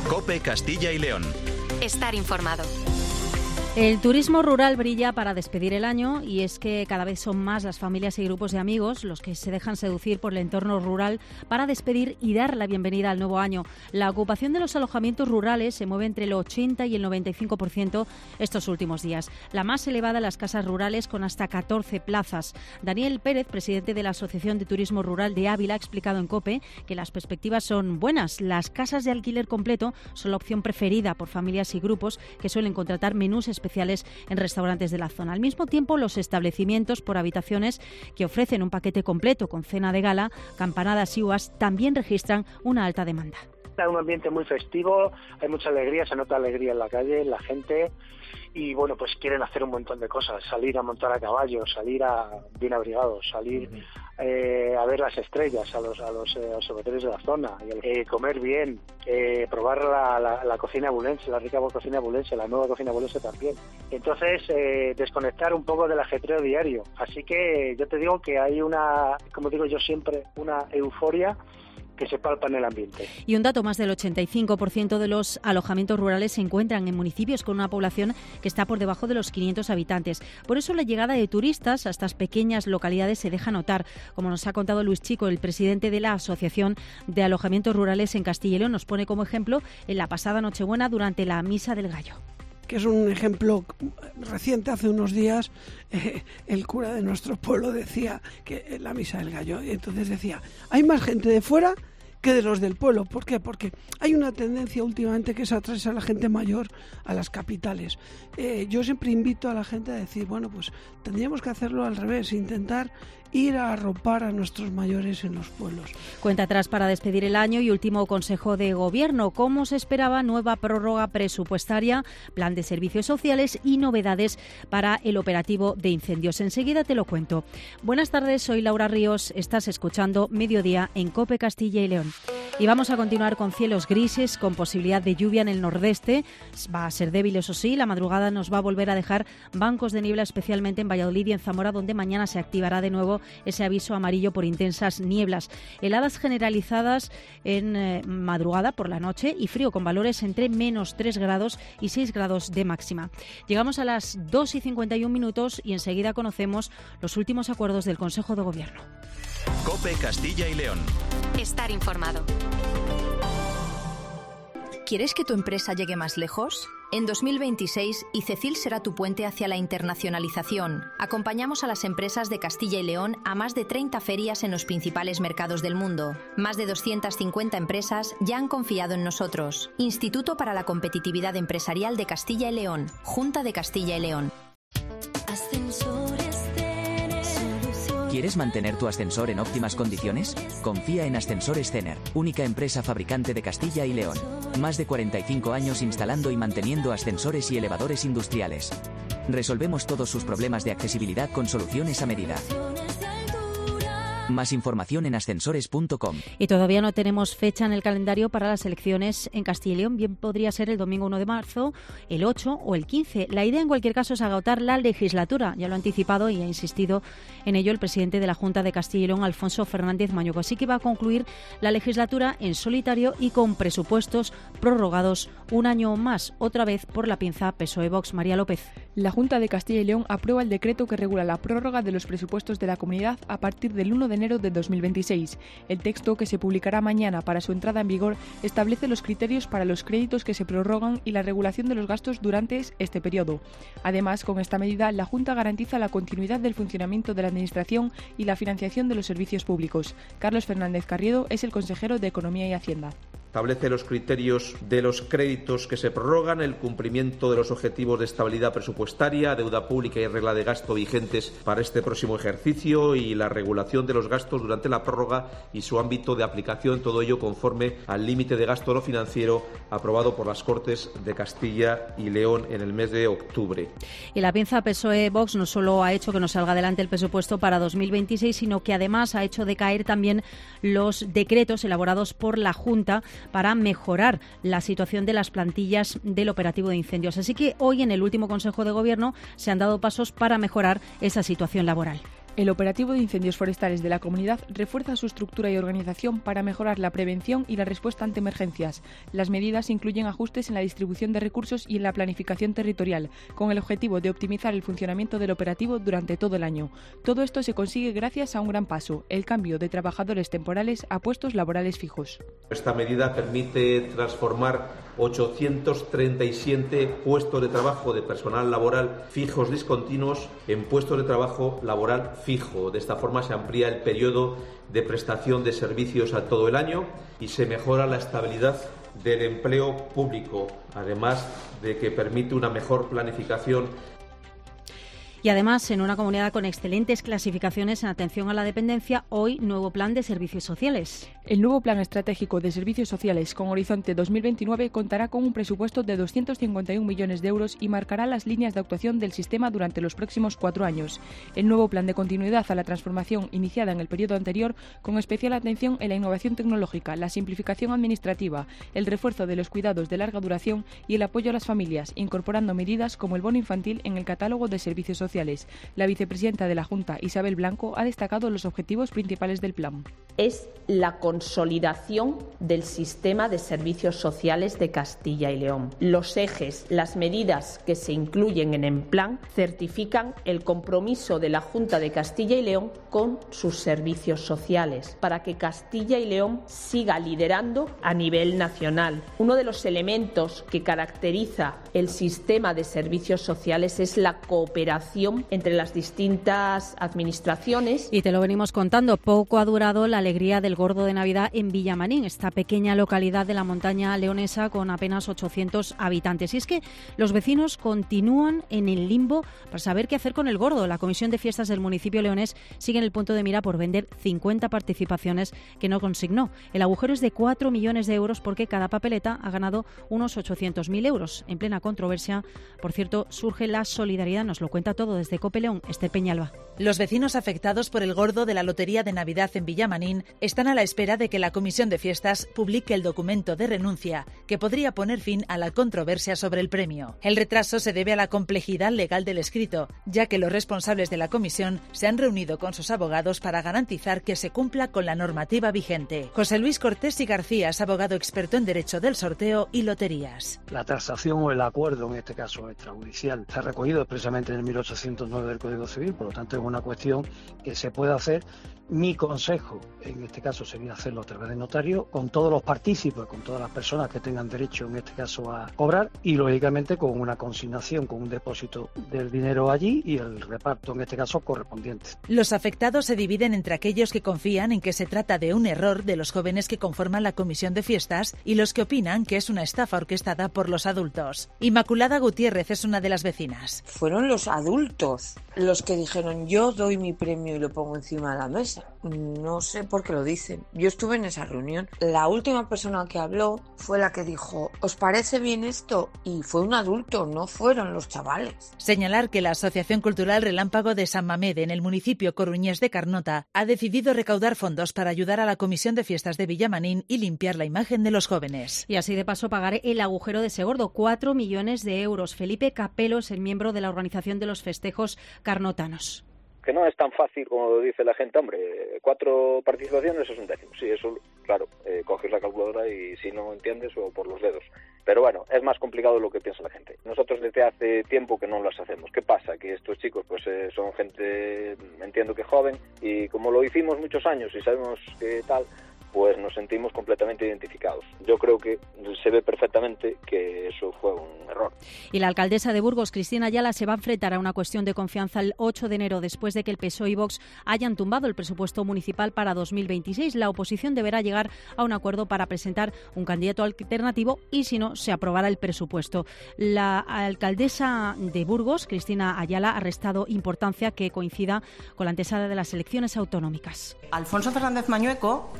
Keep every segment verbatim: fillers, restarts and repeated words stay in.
COPE Castilla y León. Estar informado. El turismo rural brilla para despedir el año y es que cada vez son más las familias y grupos de amigos los que se dejan seducir por el entorno rural para despedir y dar la bienvenida al nuevo año. La ocupación de los alojamientos rurales se mueve entre el ochenta y el noventa y cinco por ciento estos últimos días. La más elevada, las casas rurales con hasta catorce plazas. Daniel Pérez, presidente de la Asociación de Turismo Rural de Ávila, ha explicado en COPE que las perspectivas son buenas. Las casas de alquiler completo son la opción preferida por familias y grupos que suelen contratar menús especiales especiales en restaurantes de la zona. Al mismo tiempo, los establecimientos por habitaciones que ofrecen un paquete completo con cena de gala, campanadas y uvas también registran una alta demanda. Hay un ambiente muy festivo, hay mucha alegría, se nota alegría en la calle, en la gente y bueno, pues quieren hacer un montón de cosas, salir a montar a caballo, salir a bien abrigados, salir eh, a ver las estrellas, a los a los eh, observatorios de la zona, eh, comer bien, eh, probar la, la, la cocina abulense, la rica cocina abulense, la nueva cocina abulense también. Entonces, eh, desconectar un poco del ajetreo diario. Así que yo te digo que hay una, como digo yo siempre, una euforia que se palpa en el ambiente. Y un dato, más del ochenta y cinco por ciento de los alojamientos rurales se encuentran en municipios con una población que está por debajo de los quinientos habitantes. Por eso la llegada de turistas a estas pequeñas localidades se deja notar. Como nos ha contado Luis Chico, el presidente de la Asociación de Alojamientos Rurales en Castilla y León, nos pone como ejemplo en la pasada Nochebuena durante la Misa del Gallo. Que es un ejemplo reciente, hace unos días eh, el cura de nuestro pueblo decía que en la Misa del Gallo, y entonces decía, hay más gente de fuera que de los del pueblo. ¿Por qué? Porque hay una tendencia últimamente que es atraer a la gente mayor a las capitales. Eh, yo siempre invito a la gente a decir, bueno, pues tendríamos que hacerlo al revés, intentar ir a arropar a nuestros mayores en los pueblos. Cuenta atrás para despedir el año y último Consejo de Gobierno. Como se esperaba, nueva prórroga presupuestaria, plan de servicios sociales y novedades para el operativo de incendios. Enseguida te lo cuento. Buenas tardes, soy Laura Ríos. Estás escuchando Mediodía en COPE Castilla y León. Y vamos a continuar con cielos grises, con posibilidad de lluvia en el nordeste. Va a ser débil, eso sí. La madrugada nos va a volver a dejar bancos de niebla, especialmente en Valladolid y en Zamora, donde mañana se activará de nuevo ese aviso amarillo por intensas nieblas. Heladas generalizadas en eh, madrugada por la noche y frío con valores entre menos tres grados y seis grados de máxima. Llegamos a las dos y cincuenta y un minutos y enseguida conocemos los últimos acuerdos del Consejo de Gobierno. COPE Castilla y León. Estar informado. ¿Quieres que tu empresa llegue más lejos? En dos mil veintiséis, ICECIL será tu puente hacia la internacionalización. Acompañamos a las empresas de Castilla y León a más de treinta ferias en los principales mercados del mundo. Más de doscientas cincuenta empresas ya han confiado en nosotros. Instituto para la Competitividad Empresarial de Castilla y León. Junta de Castilla y León. ¿Quieres mantener tu ascensor en óptimas condiciones? Confía en Ascensores Cener, única empresa fabricante de Castilla y León. Más de cuarenta y cinco años instalando y manteniendo ascensores y elevadores industriales. Resolvemos todos sus problemas de accesibilidad con soluciones a medida. Más información en ascensores punto com. Y todavía no tenemos fecha en el calendario para las elecciones en Castilla y León. Bien podría ser el domingo uno de marzo, el ocho o el quince. La idea en cualquier caso es agotar la legislatura. Ya lo ha anticipado y ha insistido en ello el presidente de la Junta de Castilla y León, Alfonso Fernández Mañuco. Así que va a concluir la legislatura en solitario y con presupuestos prorrogados un año más, otra vez por la pinza P S O E-Vox. María López. La Junta de Castilla y León aprueba el decreto que regula la prórroga de los presupuestos de la comunidad a partir del uno de enero de dos mil veintiséis. El texto, que se publicará mañana para su entrada en vigor, establece los criterios para los créditos que se prorrogan y la regulación de los gastos durante este periodo. Además, con esta medida, la Junta garantiza la continuidad del funcionamiento de la Administración y la financiación de los servicios públicos. Carlos Fernández Carriedo es el consejero de Economía y Hacienda. Establece los criterios de los créditos que se prorrogan, el cumplimiento de los objetivos de estabilidad presupuestaria, deuda pública y regla de gasto vigentes para este próximo ejercicio y la regulación de los gastos durante la prórroga y su ámbito de aplicación, todo ello conforme al límite de gasto no financiero aprobado por las Cortes de Castilla y León en el mes de octubre. Y la pinza P S O E-Vox no solo ha hecho que nos salga adelante el presupuesto para dos mil veintiséis, sino que además ha hecho decaer también los decretos elaborados por la Junta para mejorar la situación de las plantillas del operativo de incendios. Así que hoy, en el último Consejo de Gobierno, se han dado pasos para mejorar esa situación laboral. El operativo de incendios forestales de la comunidad refuerza su estructura y organización para mejorar la prevención y la respuesta ante emergencias. Las medidas incluyen ajustes en la distribución de recursos y en la planificación territorial, con el objetivo de optimizar el funcionamiento del operativo durante todo el año. Todo esto se consigue gracias a un gran paso, el cambio de trabajadores temporales a puestos laborales fijos. Esta medida permite transformar ochocientos treinta y siete puestos de trabajo de personal laboral fijos discontinuos en puestos de trabajo laboral fijo. De esta forma se amplía el periodo de prestación de servicios a todo el año y se mejora la estabilidad del empleo público, además de que permite una mejor planificación. Y además, en una comunidad con excelentes clasificaciones en atención a la dependencia, hoy nuevo plan de servicios sociales. El nuevo Plan Estratégico de Servicios Sociales con Horizonte dos mil veintinueve contará con un presupuesto de doscientos cincuenta y un millones de euros y marcará las líneas de actuación del sistema durante los próximos cuatro años. El nuevo plan de continuidad a la transformación iniciada en el periodo anterior, con especial atención en la innovación tecnológica, la simplificación administrativa, el refuerzo de los cuidados de larga duración y el apoyo a las familias, incorporando medidas como el bono infantil en el catálogo de servicios sociales. La vicepresidenta de la Junta, Isabel Blanco, ha destacado los objetivos principales del plan. Es la consolidación del sistema de servicios sociales de Castilla y León. Los ejes, las medidas que se incluyen en el plan certifican el compromiso de la Junta de Castilla y León con sus servicios sociales para que Castilla y León siga liderando a nivel nacional. Uno de los elementos que caracteriza el sistema de servicios sociales es la cooperación entre las distintas administraciones. Y te lo venimos contando, poco ha durado la alegría del Gordo de Navidad en Villamarín, esta pequeña localidad de la montaña leonesa con apenas ochocientos habitantes. Y es que los vecinos continúan en el limbo para saber qué hacer con el Gordo. La Comisión de Fiestas del municipio leonés sigue en el punto de mira por vender cincuenta participaciones que no consignó. El agujero es de cuatro millones de euros porque cada papeleta ha ganado unos ochocientos mil euros. En plena controversia, por cierto, surge la solidaridad, nos lo cuenta todo desde Cope León, Esther Peñalba. Los vecinos afectados por el Gordo de la Lotería de Navidad en Villamarín están a la espera de que la Comisión de Fiestas publique el documento de renuncia que podría poner fin a la controversia sobre el premio. El retraso se debe a la complejidad legal del escrito, ya que los responsables de la comisión se han reunido con sus abogados para garantizar que se cumpla con la normativa vigente. José Luis Cortés y García es abogado experto en derecho del sorteo y loterías. La tasación o el acuerdo, en este caso extrajudicial, está recogido expresamente en el mil ochocientos nueve del Código Civil, por lo tanto es una cuestión que se puede hacer. Mi consejo, en este caso, sería hacerlo a través de notario, con todos los partícipes, con todas las personas que tengan derecho, en este caso, a cobrar, y lógicamente con una consignación, con un depósito del dinero allí y el reparto, en este caso, correspondiente. Los afectados se dividen entre aquellos que confían en que se trata de un error de los jóvenes que conforman la Comisión de Fiestas y los que opinan que es una estafa orquestada por los adultos. Inmaculada Gutiérrez es una de las vecinas. Fueron los adultos los que dijeron: yo doy mi premio y lo pongo encima de la mesa. No sé por qué lo dicen. Yo estuve en esa reunión. La última persona que habló fue la que dijo: ¿os parece bien esto? Y fue un adulto, no fueron los chavales. Señalar que la Asociación Cultural Relámpago de San Mamede, en el municipio coruñés de Carnota, ha decidido recaudar fondos para ayudar a la Comisión de Fiestas de Villamarín y limpiar la imagen de los jóvenes. Y así de paso pagar el agujero de ese Gordo, cuatro millones de euros. Felipe Capelo es el miembro de la organización de los festejos carnotanos. Que no es tan fácil como lo dice la gente, hombre, cuatro participaciones es un décimo, sí, eso, claro, eh, coges la calculadora y si no entiendes o por los dedos. Pero bueno, es más complicado de lo que piensa la gente. Nosotros desde hace tiempo que no las hacemos. ¿Qué pasa? Que estos chicos pues eh, son gente, entiendo que joven, y como lo hicimos muchos años y sabemos que tal, pues nos sentimos completamente identificados. Yo creo que se ve perfectamente que eso fue un error. Y la alcaldesa de Burgos, Cristina Ayala, se va a enfrentar a una cuestión de confianza el ocho de enero, después de que el P S O E y Vox hayan tumbado el presupuesto municipal para dos mil veintiséis. La oposición deberá llegar a un acuerdo para presentar un candidato alternativo y, si no, se aprobará el presupuesto. La alcaldesa de Burgos, Cristina Ayala, ha restado importancia que coincida con la antesala de las elecciones autonómicas. Alfonso Fernández Mañueco lo que quiere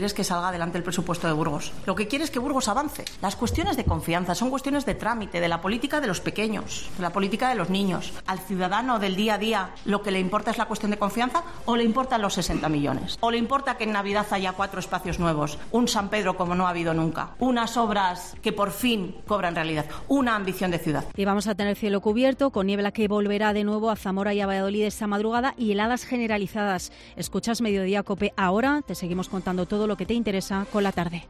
quieres que salga adelante el presupuesto de Burgos. Lo que quiere es que Burgos avance. Las cuestiones de confianza son cuestiones de trámite, de la política de los pequeños, de la política de los niños. Al ciudadano del día a día lo que le importa es la cuestión de confianza, o le importan los sesenta millones. O le importa que en Navidad haya cuatro espacios nuevos, un San Pedro como no ha habido nunca, unas obras que por fin cobran realidad, una ambición de ciudad. Y vamos a tener cielo cubierto, con niebla que volverá de nuevo a Zamora y a Valladolid esta madrugada y heladas generalizadas. Escuchas Mediodía Cope ahora, te seguimos contando todo lo que te interesa con la tarde.